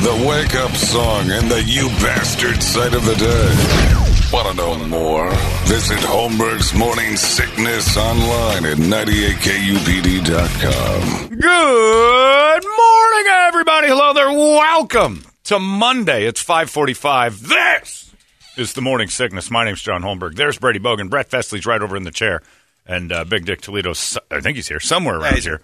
the wake-up song, and the you bastard sight of the day. Want to know more? Visit Holmberg's Morning Sickness online at 98kupd.com. Good morning, everybody. Hello there. Welcome to Monday. It's 5:45. This is the Morning Sickness. My name's John Holmberg. There's Brady Bogan. Brett Festley's right over in the chair. And Big Dick Toledo's, I think he's here, somewhere around here,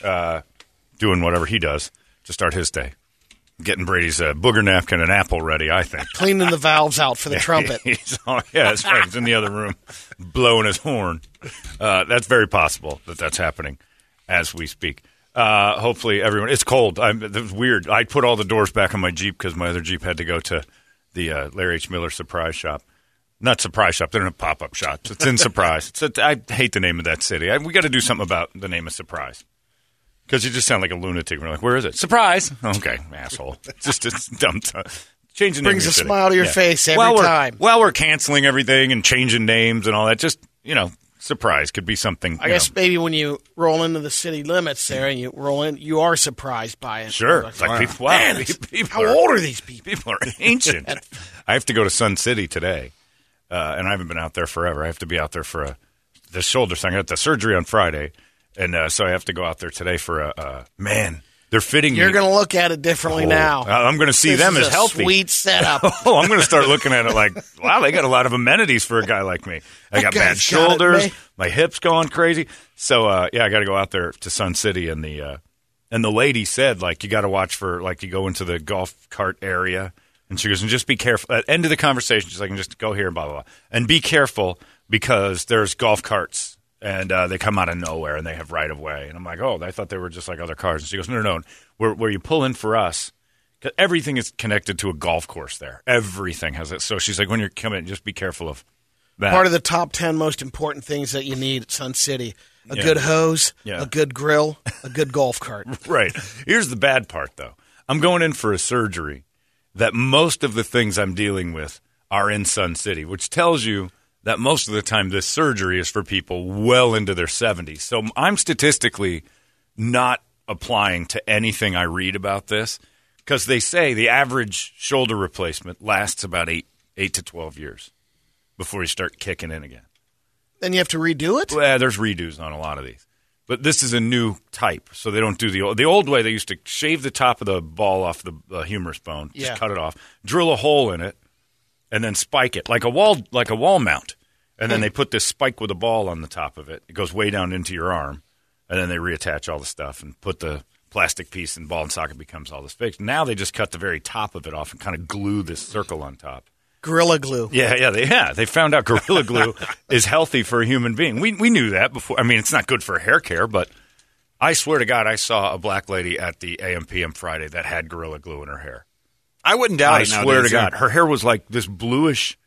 doing whatever he does to start his day. Getting Brady's booger napkin and apple ready, I think. Cleaning the valves out for the trumpet. Yeah, that's right. He's in the other room blowing his horn. That's very possible that's happening as we speak. Hopefully everyone – it's cold. It was weird. I put all the doors back on my Jeep because my other Jeep had to go to the Larry H. Miller Surprise Shop. Not Surprise Shop. They're in a pop-up shop. It's in Surprise. I hate the name of that city. We got to do something about the name of Surprise. Because you just sound like a lunatic. We're like, where is it? Surprise! Okay, asshole. It's dumb. Changing names brings a smile to your face every time. While we're canceling everything and changing names and all that, just, surprise could be something. I guess maybe when you roll into the city limits there and you roll in, you are surprised by it. Sure. Like, it's like, wow. Man, people how old are these people? People are ancient. I have to go to Sun City today, and I haven't been out there forever. I have to be out there for the shoulder thing. I got the surgery on Friday. And so I have to go out there today for man, they're fitting me. You're going to look at it differently now. I'm going to see them as healthy. Sweet setup. I'm going to start looking at it like, wow, they got a lot of amenities for a guy like me. I got bad shoulders, my hips going crazy. So I got to go out there to Sun City, and the lady said, like, you got to watch for, like, you go into the golf cart area, and she goes, and just be careful. At the end of the conversation, she's like, and just go here and blah blah blah, and be careful because there's golf carts. And they come out of nowhere, and they have right-of-way. And I'm like, oh, I thought they were just like other cars. And she goes, no. Where you pull in for us, cause everything is connected to a golf course there. Everything has it. So she's like, when you're coming, just be careful of that. Part of the top 10 most important things that you need at Sun City. A good hose, a good grill, a good golf cart. Right. Here's the bad part, though. I'm going in for a surgery that most of the things I'm dealing with are in Sun City, which tells you that most of the time this surgery is for people well into their 70s. So I'm statistically not applying to anything I read about this because they say the average shoulder replacement lasts about 8 to 12 years before you start kicking in again. Then you have to redo it? Well, there's redos on a lot of these. But this is a new type, so they don't do the old way. They used to shave the top of the ball off the humerus bone, just cut it off, drill a hole in it, and then spike it like a wall mount. And then they put this spike with a ball on the top of it. It goes way down into your arm, and then they reattach all the stuff and put the plastic piece and ball and socket becomes all this fixed. Now they just cut the very top of it off and kind of glue this circle on top. Gorilla Glue. They found out Gorilla Glue is healthy for a human being. We knew that before. I mean, it's not good for hair care, but I swear to God, I saw a black lady at the AM/PM Friday that had Gorilla Glue in her hair. I wouldn't doubt it. I swear to God, her hair was like this bluish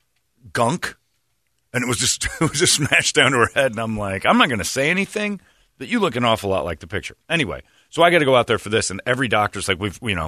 gunk. And it was just smashed down to her head, and I'm like, I'm not going to say anything, but you look an awful lot like the picture. Anyway, so I got to go out there for this, and every doctor's like,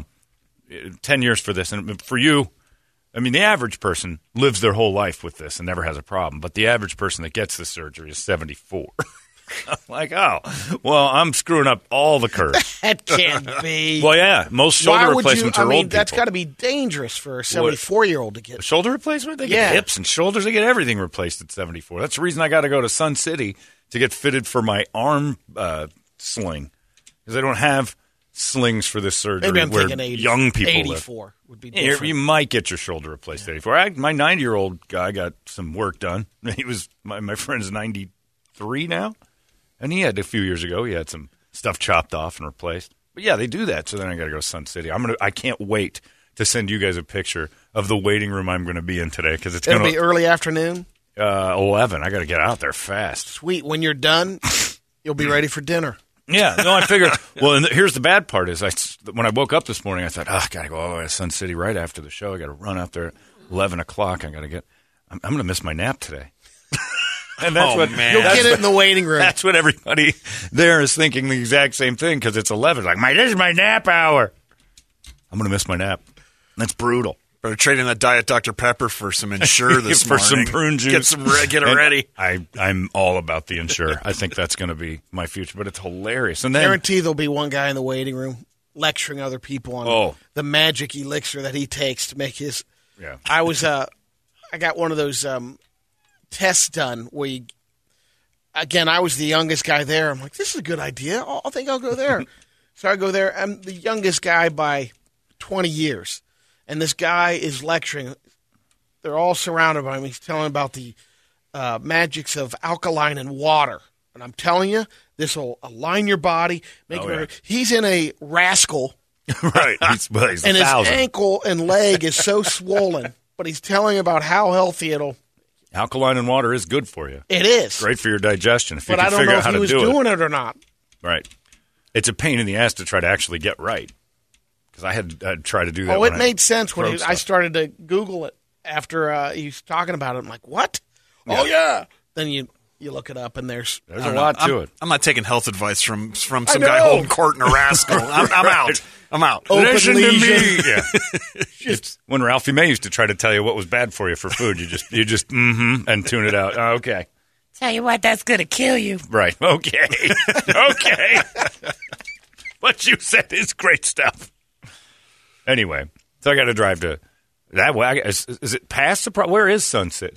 10 years for this. And for you, I mean, the average person lives their whole life with this and never has a problem, but the average person that gets this surgery is 74. I'm like, oh, well, I'm screwing up all the curves. That can't be. Well, yeah, most shoulder replacements are old people. That's got to be dangerous for a 74-year-old to get. A shoulder replacement? They get hips and shoulders. They get everything replaced at 74. That's the reason I got to go to Sun City to get fitted for my arm sling because I don't have slings for this surgery. Maybe I'm where thinking 80, young people 84 live. Would be different. You might get your shoulder replaced at 84. My 90-year-old guy got some work done. He was my friend's 93 now. And he had a few years ago, he had some stuff chopped off and replaced. But yeah, they do that. So then I got to go to Sun City. I can't wait to send you guys a picture of the waiting room I'm going to be in today because it's going to be early afternoon. 11. I got to get out there fast. Sweet. When you're done, you'll be ready for dinner. Yeah. No, I figured. Well, and here's the bad part is when I woke up this morning, I thought, I got to go all the way to Sun City right after the show. I got to run out there at 11 o'clock. I got to get. I'm going to miss my nap today. And that's you'll get it in the waiting room. That's what everybody there is thinking the exact same thing because it's 11. Like, this is my nap hour. I'm going to miss my nap. That's brutal. Better trade in that Diet Dr. Pepper for some Ensure this for morning. some prune juice. Get it ready. I'm all about the Ensure. I think that's going to be my future, but it's hilarious. And then guarantee there'll be one guy in the waiting room lecturing other people on the magic elixir that he takes to make his. Yeah. I got one of those tests done where I was the youngest guy there. I'm like, this is a good idea. I think I'll go there. So I go there. I'm the youngest guy by 20 years. And this guy is lecturing. They're all surrounded by him. He's telling about the magics of alkaline and water. And I'm telling you, this will align your body. He's in a rascal. Right. He's and his ankle and leg is so swollen. But he's telling about how healthy it'll. Alkaline and water is good for you. It is. Great for your digestion. If you can figure out how to do it. But I don't know if he was doing it or not. Right. It's a pain in the ass to try to actually get right. Because I'd try to do that. It made sense when I started to Google it after he was talking about it. I'm like, what? Yeah. Oh, yeah. Then you look it up, and there's a lot to it. I'm not taking health advice from some guy holding court in a rascal. I'm out. I'm out. Listen to me. Yeah. It's when Ralphie May used to try to tell you what was bad for you for food. You just and tune it out. Okay. Tell you what, that's going to kill you. Right. Okay. Okay. What you said is great stuff. Anyway, so I got to drive to that way. Is it past Surprise? Where is Sunset?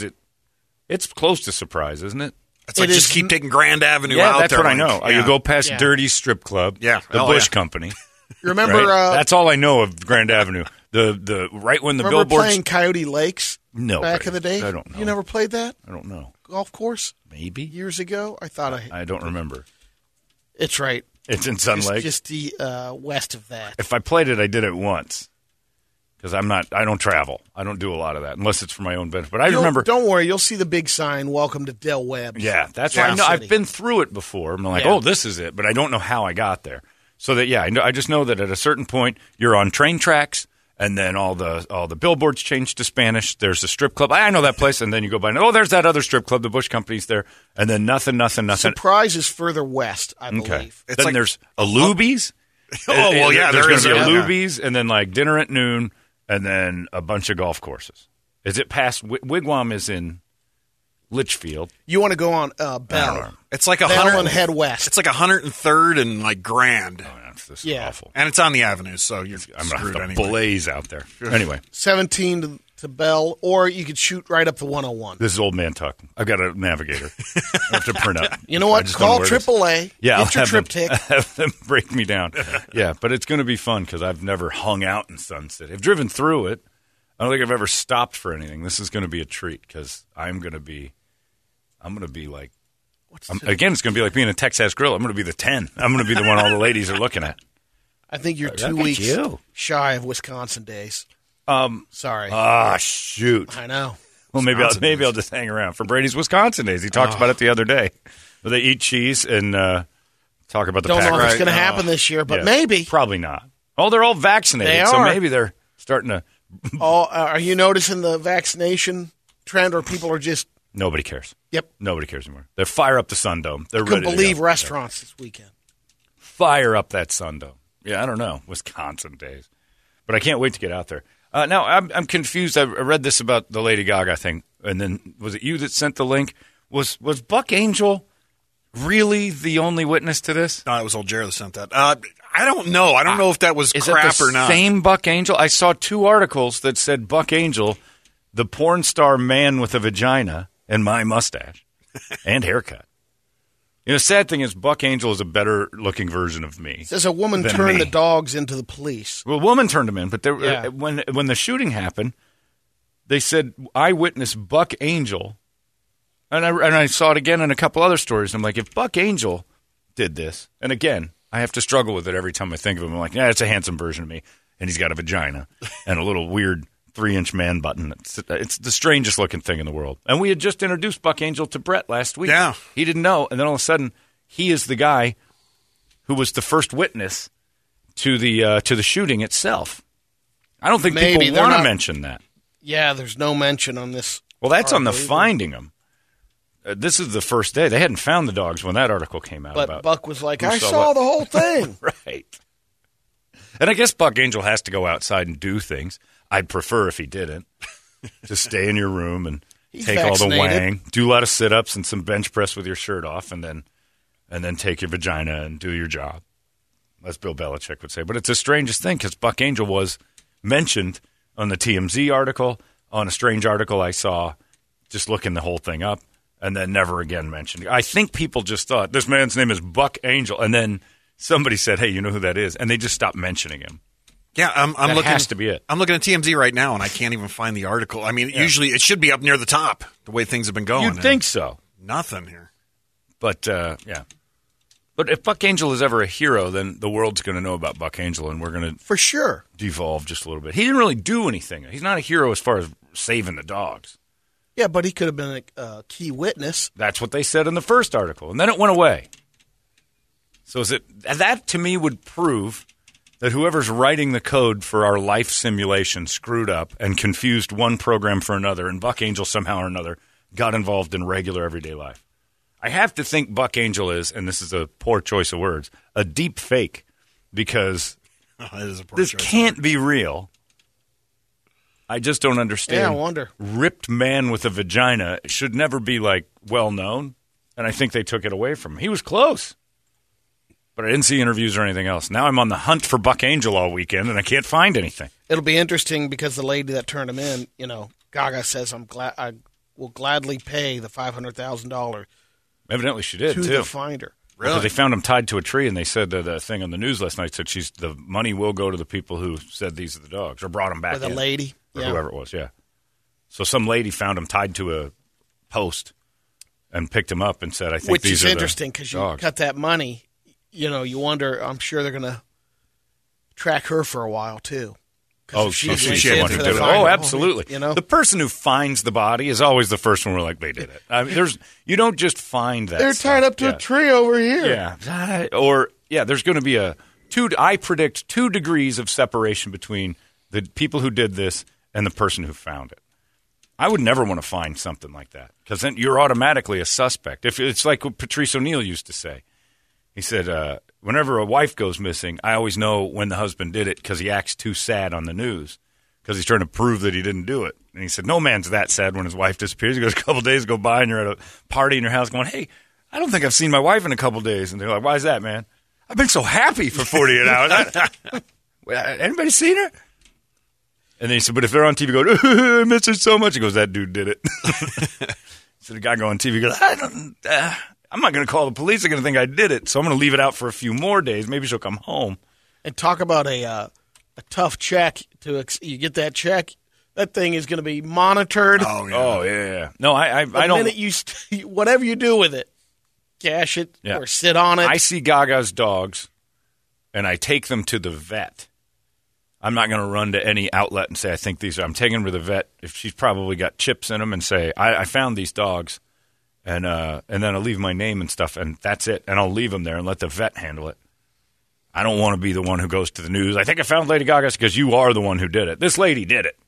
It's close to Surprise, isn't it? It's like just keep taking Grand Avenue out there. That's what I know. You go past Dirty Strip Club, the Bush Company. Remember? Right? That's all I know of Grand Avenue. The right when the billboards. Remember playing Coyote Lakes? No, back in the day. I don't know. You never played that? I don't know. Golf course? Maybe years ago. I thought I don't remember. It's right. It's in Sun Lake. Just the west of that. If I played it, I did it once. Because I don't travel. I don't do a lot of that unless it's for my own benefit. But I remember. Don't worry, you'll see the big sign, "Welcome to Del Webb." Yeah, that's why I know. I've been through it before. I'm like, oh, this is it, but I don't know how I got there. So that I just know that at a certain point you're on train tracks, and then all the billboards change to Spanish. There's a strip club. I know that place, and then you go by. Oh, there's that other strip club. The Bush Company's there, and then nothing. Surprise is further west, I believe. Then like, there's a Luby's. There's going to be a Luby's, and then like dinner at noon. And then a bunch of golf courses. Is it past Wigwam is in Litchfield? You want to go on Bell? It's like Bell and head west. It's like 103rd and like Grand. Oh, this is awful. And it's on the avenue, so you're I'm gonna screwed have to anyway. blaze out there. Anyway, 17 to Bell, or you could shoot right up the 101. This is old man talk. I've got a navigator. I have to print up. You know what? Call AAA. Yeah, get your triptych. Have them break me down. Yeah, but it's going to be fun because I've never hung out in Sunset. I've driven through it. I don't think I've ever stopped for anything. This is going to be a treat because I'm going to be like, again, it's going to be like being a Texas Grill. I'm going to be the 10. I'm going to be the one all the ladies are looking at. I think you're 2 weeks shy of Wisconsin days. Sorry. Ah, shoot. I know. Well, maybe I'll just hang around for Brady's Wisconsin days. He talked about it the other day. Where they eat cheese and talk about the Don't Packers. know if it's going to happen this year, but maybe. Probably not. Oh, they're all vaccinated, so maybe they're starting to. Are you noticing the vaccination trend, or people are just? Nobody cares. Yep. Nobody cares anymore. They fire up the Sundome. They're ready. Couldn't believe restaurants this weekend. Fire up that Sundome. Yeah, I don't know. Wisconsin days, but I can't wait to get out there. Now, I'm confused. I read this about the Lady Gaga thing, and then was it you that sent the link? Was Buck Angel really the only witness to this? No, it was old Jared that sent that. I don't know. I don't know if that was crap or not. Same Buck Angel? I saw 2 articles that said Buck Angel, the porn star man with a vagina and my mustache and haircut. You know, the sad thing is Buck Angel is a better-looking version of me. Says a woman turned the dogs into the police. Well, a woman turned them in, but when the shooting happened, they said eyewitness Buck Angel, and I saw it again in a couple other stories. I'm like, if Buck Angel did this, and again, I have to struggle with it every time I think of him. I'm like, it's a handsome version of me, and he's got a vagina and a little weird 3-inch man button. It's the strangest looking thing in the world. And we had just introduced Buck Angel to Brett last week. Yeah. He didn't know. And then all of a sudden, he is the guy who was the first witness to the shooting itself. I don't think people want to mention that. Yeah, there's no mention on this. Well, that's on the finding them. This is the first day. They hadn't found the dogs when that article came out. But Buck was like, I saw the whole thing. Right. And I guess Buck Angel has to go outside and do things. I'd prefer if he didn't. Just stay in your room and take all the wang. Do a lot of sit-ups and some bench press with your shirt off, and then take your vagina and do your job. as Bill Belichick would say. But it's the strangest thing because Buck Angel was mentioned on the TMZ article, on a strange article I saw, just looking the whole thing up, and then never again mentioned. I think people just thought, this man's name is Buck Angel, and then somebody said, hey, you know who that is? And they just stopped mentioning him. Yeah, I'm that looking. Has to be it. I'm looking at TMZ right now, and I can't even find the article. I mean, usually it should be up near the top, the way things have been going. You'd think so. Nothing here. But, yeah. But if Buck Angel is ever a hero, then the world's going to know about Buck Angel, and we're going to for sure devolve just a little bit. He didn't really do anything. He's not a hero as far as saving the dogs. Yeah, but he could have been a key witness. That's what they said in the first article, and then it went away. So is it that to me would prove that whoever's writing the code for our life simulation screwed up and confused one program for another, and Buck Angel somehow or another got involved in regular everyday life. I have to think Buck Angel is, and this is a poor choice of words, a deep fake because this can't be real. I just don't understand. Yeah, I wonder. Ripped man with a vagina should never be, like, well-known, and I think they took it away from him. He was close, but I didn't see interviews or anything else. Now I'm on the hunt for Buck Angel all weekend, and I can't find anything. It'll be interesting because the lady that turned him in, Gaga says, I will gladly pay the $500,000 Evidently she did, to too. the finder. Really? Because they found him tied to a tree, and they said that the thing on the news last night said the money will go to the people who said these are the dogs, or brought him back Or the lady. Or whoever it was, yeah. So some lady found him tied to a post and picked him up and said, I think Which these is are interesting because you dogs. cut that money, you wonder, I'm sure they're going to track her for a while, too. Oh, she she went one who for did the it. finder. Oh, absolutely. The person who finds the body is always the first one we're like, they did it. I mean, you don't just find that They're stuff. tied up to a tree over here. Yeah. There's going to be I predict 2 degrees of separation between the people who did this and the person who found it. I would never want to find something like that because then you're automatically a suspect. If it's like what Patrice O'Neill used to say. He said, whenever a wife goes missing, I always know when the husband did it because he acts too sad on the news because he's trying to prove that he didn't do it. And he said, no man's that sad when his wife disappears. He goes, a couple days go by and you're at a party in your house going, hey, I don't think I've seen my wife in a couple days. And they're like, why is that, man? I've been so happy for 48 hours. Anybody seen her? And then he said, but if they're on TV going, I miss her so much. He goes, that dude did it. So the guy go on TV goes, I'm not going to call the police. They're going to think I did it. So I'm going to leave it out for a few more days. Maybe she'll come home. And talk about a tough check. You get that check, that thing is going to be monitored. Oh, yeah. No, I don't. The minute whatever you do with it, cash it or sit on it. I see Gaga's dogs, and I take them to the vet. I'm not going to run to any outlet and say, I think these are. I'm taking them to the vet if she's probably got chips in them and say, I found these dogs. And then I'll leave my name and stuff, and that's it. And I'll leave them there and let the vet handle it. I don't want to be the one who goes to the news. I think I found Lady Gaga because you are the one who did it. This lady did it.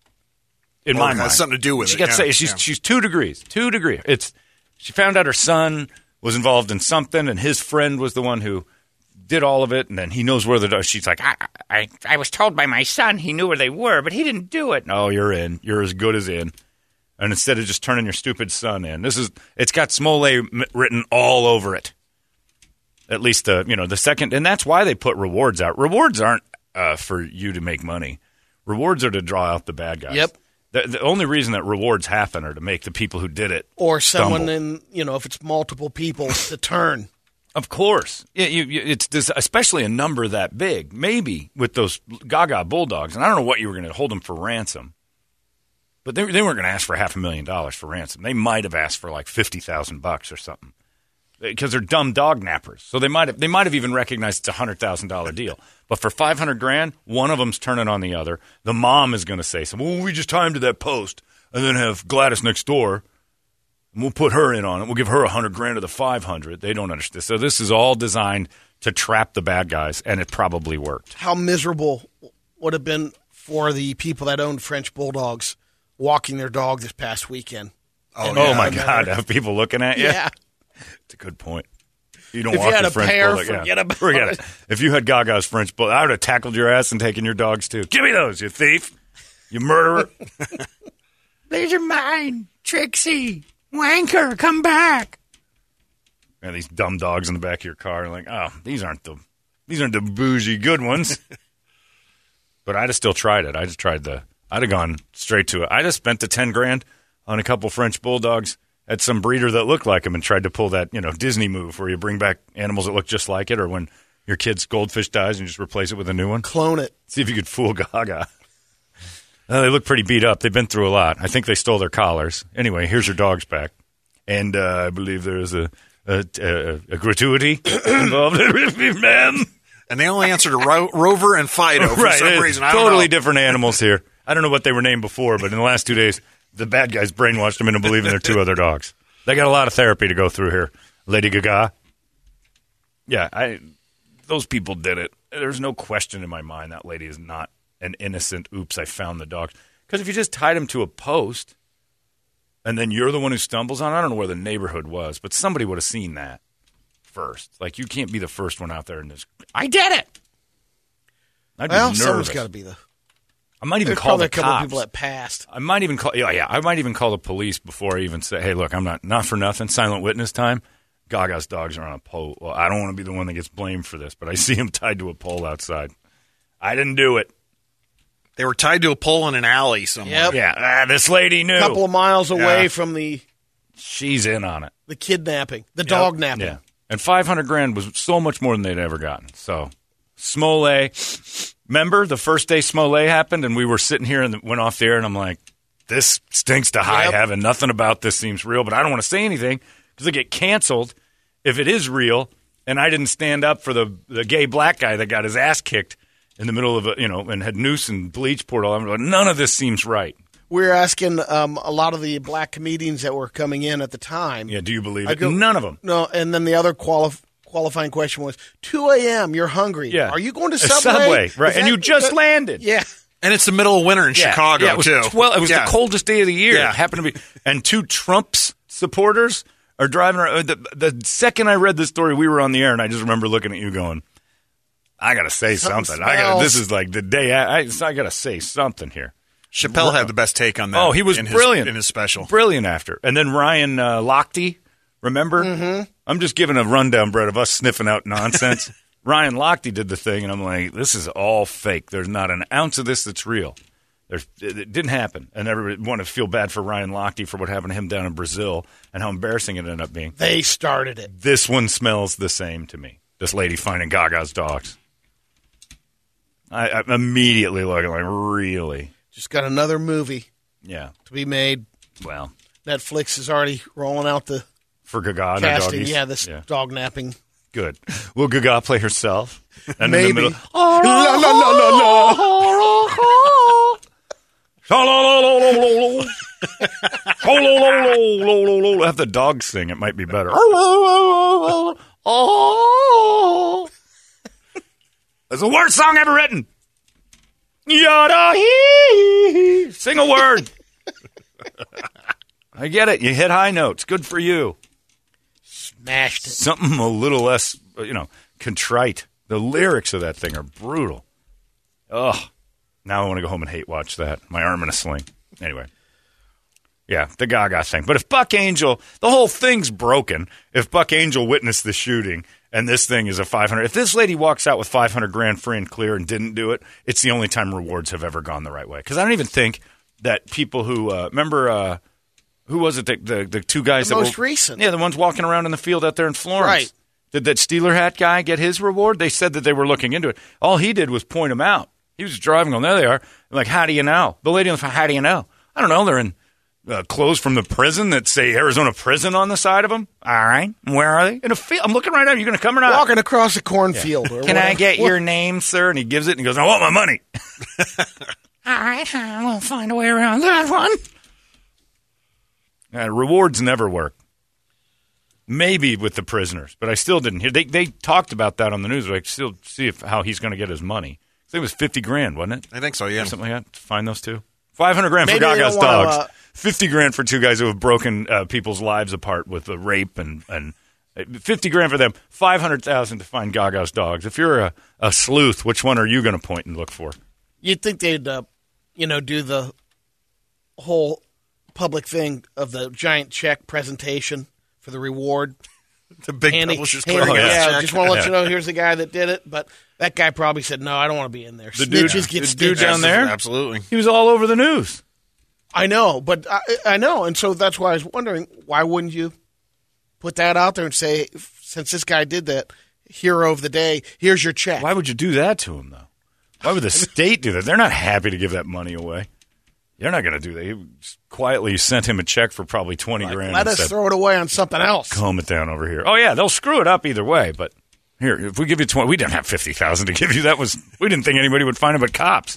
In my mind, it has something to do with she it. Got to say she's 2 degrees. 2 degrees. She found out her son was involved in something, and his friend was the one who did all of it. And then he knows where the dog. She's like, I was told by my son he knew where they were, but he didn't do it. No, you're in. You're as good as in. And instead of just turning your stupid son in, it's got Smollett written all over it. At least the second, and that's why they put rewards out. Rewards aren't for you to make money. Rewards are to draw out the bad guys. Yep. The only reason that rewards happen are to make the people who did it or someone stumble. if it's multiple people to turn. Of course, it's this, especially a number that big. Maybe with those Gaga Bulldogs, and I don't know what you were going to hold them for ransom. But they weren't going to ask for $500,000 for ransom. They might have asked for like $50,000 or something because they're dumb dog nappers. So they might have even recognized it's a $100,000 deal. But for $500,000, one of them's turning on the other. The mom is going to say something. Well, we just tie him to that post and then have Gladys next door, and we'll put her in on it. We'll give her $100,000 of the $500,000. They don't understand. So this is all designed to trap the bad guys, and it probably worked. How miserable would have been for the people that owned French Bulldogs walking their dog this past weekend. Oh my God. Have people looking at you? Yeah. It's a good point. You don't If walk you had the a French pair, Bulldog. forget about it. If you had Gaga's French Bulldog, I would have tackled your ass and taken your dogs too. Give me those, you thief. You murderer. These are mine. Trixie. Wanker, come back. And these dumb dogs in the back of your car are like, oh, these aren't the These aren't the bougie good ones. But I'd have still tried it. I'd have gone straight to it. I'd have spent the $10,000 on a couple French bulldogs at some breeder that looked like him and tried to pull that, Disney move where you bring back animals that look just like it, or when your kid's goldfish dies and you just replace it with a new one. Clone it. See if you could fool Gaga. They look pretty beat up. They've been through a lot. I think they stole their collars. Anyway, here's your dogs back. And I believe there's a gratuity involved, ma'am. And they only answer to Rover and Fido for some reason. I don't know. Totally different animals here. I don't know what they were named before, but in the last 2 days, the bad guys brainwashed them into believing they're two other dogs. They got a lot of therapy to go through here. Lady Gaga. Yeah, those people did it. There's no question in my mind that lady is not an innocent, oops, I found the dogs. Because if you just tied him to a post and then you're the one who stumbles on it, I don't know where the neighborhood was, but somebody would have seen that first. Like, you can't be the first one out there and just, I did it. I'd be nervous. Someone's got to be the... I might even call the cops. There's probably a couple people that passed. I might even call. Yeah. I might even call the police before I even say, "Hey, look, I'm not for nothing. Silent witness time. Gaga's dogs are on a pole. Well, I don't want to be the one that gets blamed for this, but I see him tied to a pole outside. I didn't do it. They were tied to a pole in an alley somewhere. Yep. Yeah, this lady knew. A couple of miles away from the... She's in on it. The kidnapping, the dog napping. Yeah, and $500,000 was so much more than they'd ever gotten. So, Smollett. Remember the first day Smollett happened, and we were sitting here and went off the air, and I'm like, this stinks to high heaven. Nothing about this seems real, but I don't want to say anything because I get canceled if it is real, and I didn't stand up for the gay black guy that got his ass kicked in the middle of and had noose and bleach poured all over. None of this seems right. We were asking a lot of the black comedians that were coming in at the time. Yeah, do you believe it? None of them. No, and then the other qualifying question was, 2 a.m., you're hungry. Yeah. Are you going to Subway? Right, and you just landed. Yeah. And it's the middle of winter in Chicago, it was too. It was the coldest day of the year. It happened to be. And two Trump's supporters are driving around. The second I read this story, we were on the air, and I just remember looking at you going, I got to say something. This is like the day I got to say something here. Chappelle had the best take on that. Oh, he was brilliant. In his special. Brilliant after. And then Ryan Lochte, remember? Mm-hmm. I'm just giving a rundown, Brett, of us sniffing out nonsense. Ryan Lochte did the thing, and I'm like, this is all fake. There's not an ounce of this that's real. It didn't happen. And everybody wanted to feel bad for Ryan Lochte for what happened to him down in Brazil and how embarrassing it ended up being. They started it. This one smells the same to me. This lady finding Gaga's dogs. I'm immediately looking like, really? Just got another movie to be made. Well, Netflix is already rolling out the for Gaga casting. And yeah, this dog napping. Good. Will Gaga play herself? And maybe. In the middle, la, la, la, la, la. Have the dog sing. It might be better. That's the worst song ever written. Yada hee. Sing a word. I get it. You hit high notes. Good for you. Smashed it. Something a little less, contrite. The lyrics of that thing are brutal. Ugh. Now I want to go home and hate watch that. My arm in a sling. Anyway. Yeah, the Gaga thing. But if Buck Angel, the whole thing's broken. If Buck Angel witnessed the shooting and this thing is a $500, if this lady walks out with $500,000 free and clear and didn't do it, it's the only time rewards have ever gone the right way. Because I don't even think that people who remember who was it? The two guys the that most recent. Yeah, the ones walking around in the field out there in Florence. Right. Did that Steeler hat guy get his reward? They said that they were looking into it. All he did was point them out. He was just driving on. There they are. I'm like, how do you know? The lady on the phone, how do you know? I don't know. They're in clothes from the prison that say Arizona Prison on the side of them. All right. Where are they? In a field. I'm looking right at you. You going to come or not? Walking across a cornfield. Yeah. Can I get your name, sir? And he gives it and he goes, I want my money. All right. We'll find a way around that one. Rewards never work. Maybe with the prisoners, but I still didn't hear. They talked about that on the news. I still see how he's going to get his money. I think it was $50,000, wasn't it? I think so. Yeah, or something like that. To find those two. $500,000 for Gaga's dogs. $50,000 for two guys who have broken people's lives apart with the rape and $50,000 for them. $500,000 to find Gaga's dogs. If you're a sleuth, which one are you going to point and look for? You'd think they'd do the whole public thing of the giant check presentation for the reward. The big Handy, publisher's handy, clearinghouse yeah, check. just want to let you know, here's the guy that did it. But that guy probably said, no, I don't want to be in there. Snitches get the dude stitches. down there? Absolutely. He was all over the news. I know, but I know. And so that's why I was wondering, why wouldn't you put that out there and say, since this guy did that, hero of the day, here's your check. Why would you do that to him, though? Why would the state do that? They're not happy to give that money away. They're not going to do that. He just quietly sent him a check for probably $20,000. Let us throw it away on something else. Calm it down over here. Oh, yeah, they'll screw it up either way, but here, if we give you 20, we didn't have 50,000 to give you. We didn't think anybody would find it but cops.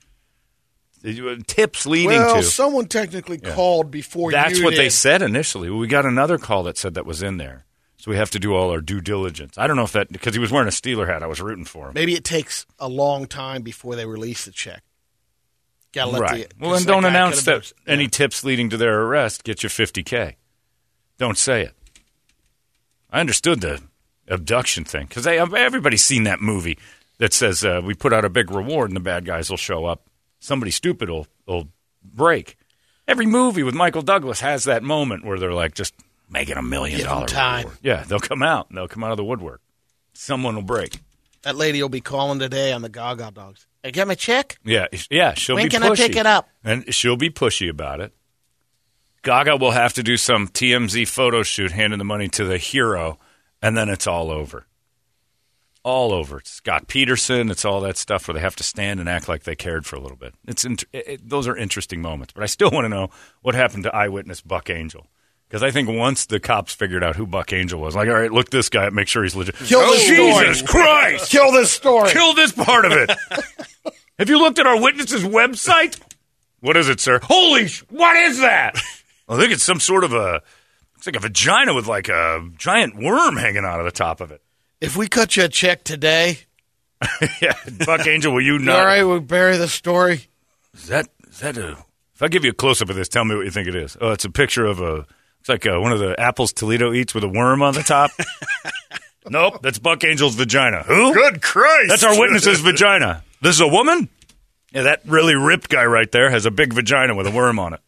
Tips leading Well, to. someone technically called before you That's what did. they said initially. We got another call that said that was in there. So we have to do all our due diligence. I don't know if that, because he was wearing a Steeler hat, I was rooting for him. Maybe it takes a long time before they release the check. Gotta let Right. the, Well, then that don't guy announce could've that been- any tips leading to their arrest get you $50K. Don't say it. I understood the abduction thing, because everybody's seen that movie that says we put out a big reward and the bad guys will show up. Somebody stupid will break. Every movie with Michael Douglas has that moment where they're like just making $1 million Give 'em time. reward. Yeah, they'll come out. They'll come out of the woodwork. Someone will break. That lady will be calling today on the Gaga Dogs. I get my check? Yeah, she'll When be can pushy. I pick it up? And she'll be pushy about it. Gaga will have to do some TMZ photo shoot handing the money to the hero, and then it's all over. All over. It's Scott Peterson. It's all that stuff where they have to stand and act like they cared for a little bit. Those are interesting moments. But I still want to know what happened to eyewitness Buck Angel. Because I think once the cops figured out who Buck Angel was, like, all right, look this guy, make sure he's legit. Kill this story. Jesus Christ! Kill this story. Kill this part of it. Have you looked at our witness's website? What is it, sir? What is that? I think it's some sort of it's like a vagina with like a giant worm hanging out of the top of it. If we cut you a check today, Yeah, Buck Angel, will you you not? all right, we'll bury the story. Is that if I give you a close-up of this, tell me what you think it is. Oh, it's a picture of it's like one of the apples Toledo eats with a worm on the top. Nope, that's Buck Angel's vagina. Who? Good Christ. That's our witness's vagina. This is a woman? Yeah, that really ripped guy right there has a big vagina with a worm on it.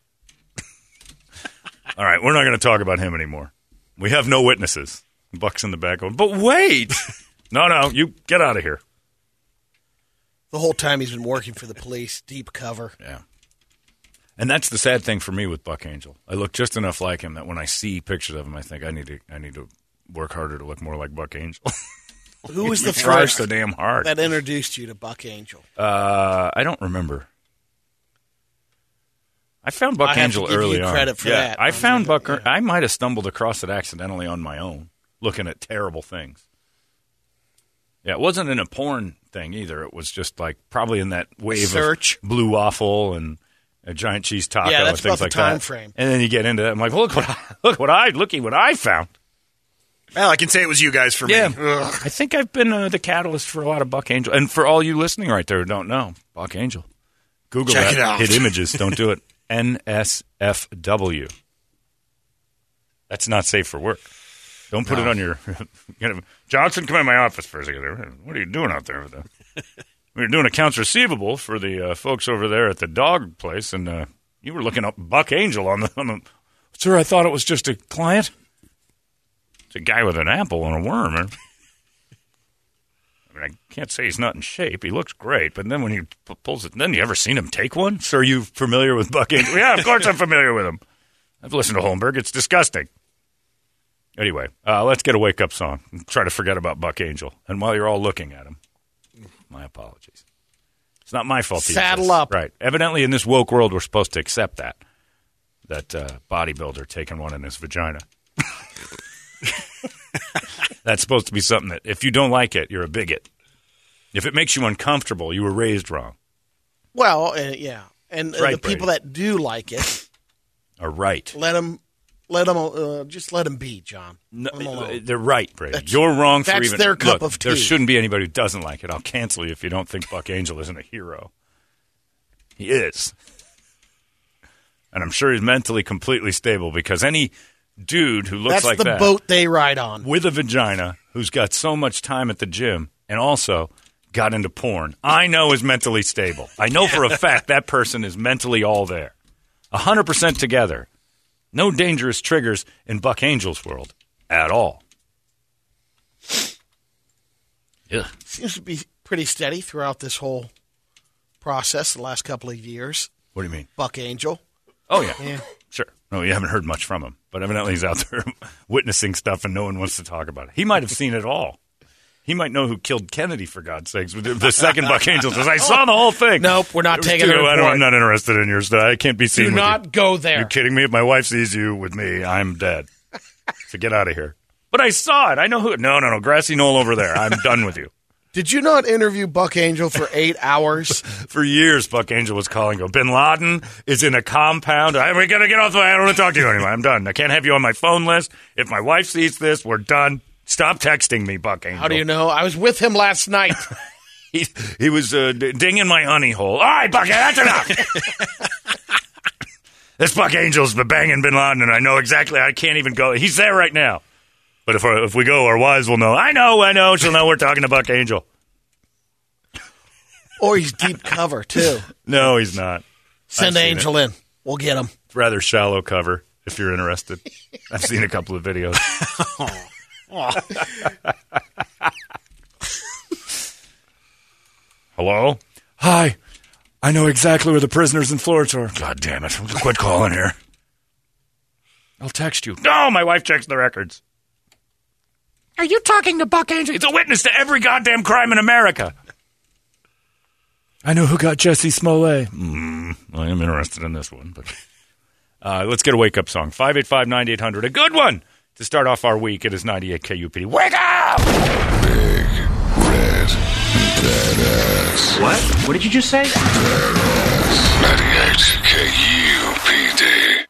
All right, we're not going to talk about him anymore. We have no witnesses. Buck's in the back going, but wait. No, you get out of here. The whole time he's been working for the police, deep cover. Yeah. And that's the sad thing for me with Buck Angel. I look just enough like him that when I see pictures of him, I think I need to work harder to look more like Buck Angel. Who was the Tries first so damn hard. that introduced you to Buck Angel? I don't remember. I found Buck I have Angel to give early you on. credit for yeah, that. I found Buck. Yeah. I might have stumbled across it accidentally on my own, looking at terrible things. Yeah, it wasn't in a porn thing either. It was just like probably in that wave Search. of blue waffle and a giant cheese taco Yeah, and that's things about the like time that. frame. And then you get into that. I'm like, look what I found. Well, I can say it was you guys for me. Yeah, Ugh. I think I've been the catalyst for a lot of Buck Angel. And for all you listening right there who don't know, Buck Angel, Google Check that. it out. Hit images. Don't do it. NSFW. That's not safe for work. Don't put it on your. Johnson, come in my office for a second. What are you doing out there? We were doing accounts receivable for the folks over there at the dog place, and you were looking up Buck Angel on the. Sir, I thought it was just a client. It's a guy with an apple and a worm. I mean, I can't say he's not in shape. He looks great, but then when he pulls it, then you ever seen him take one? Sir, are you familiar with Buck Angel? Yeah, of course I'm familiar with him. I've listened to Holmberg. It's disgusting. Anyway, let's get a wake-up song and try to forget about Buck Angel. And while you're all looking at him, my apologies. It's not my fault. Saddle up. Right. Evidently, in this woke world, we're supposed to accept that bodybuilder taking one in his vagina. That's supposed to be something that if you don't like it, you're a bigot. If it makes you uncomfortable, you were raised wrong. Well, yeah. And Right, the people that do like it, Are right. just let them be, John. No, Let 'em alone. they're right, Brady. That's- You're wrong for that's even. their cup Look, of tea. There shouldn't be anybody who doesn't like it. I'll cancel you if you don't think Buck Angel isn't a hero. He is. And I'm sure he's mentally completely stable because any dude who looks That's like the that boat they ride on. with a vagina who's got so much time at the gym and also got into porn, I know is mentally stable. I know for a fact that person is mentally all there. 100% together. No dangerous triggers in Buck Angel's world at all. Yeah. Seems to be pretty steady throughout this whole process the last couple of years. What do you mean? Buck Angel. Oh, yeah. Yeah. Sure. No, you haven't heard much from him, but evidently he's out there witnessing stuff and no one wants to talk about it. He might have seen it all. He might know who killed Kennedy, for God's sakes. The second Buck Angel says, I saw the whole thing. Nope, we're not taking it. I'm not interested in your stuff. I can't be seen Do with not you. go there. You kidding me? If my wife sees you with me, I'm dead. So get out of here. But I saw it. I know who. No. Grassy knoll over there. I'm done with you. Did you not interview Buck Angel for 8 hours? For years, Buck Angel was calling, go, Bin Laden is in a compound. We got to get off the way. I don't want to talk to you anymore. I'm done. I can't have you on my phone list. If my wife sees this, we're done. Stop texting me, Buck Angel. How do you know? I was with him last night. He was dinging my honey hole. All right, Buck, that's enough. This Buck Angel's been banging Bin Laden, and I know exactly. I can't even go. He's there right now. But if we go, our wives will know. I know. She'll know we're talking to Buck Angel. Or he's deep cover, too. No, he's not. Send Angel in. We'll get him. Rather shallow cover, if you're interested. I've seen a couple of videos. Hello? Hi. I know exactly where the prisoners in Florida are. God damn it. Quit calling here. I'll text you. No, my wife checks the records. Are you talking to Buck Angel? It's a witness to every goddamn crime in America. I know who got Jesse Smollett. I am interested in this one. But let's get a wake-up song. 585-9800. A good one to start off our week. It is 98 KUPD. Wake up! Big Red Badass. What? What did you just say? Badass. 98 KUPD.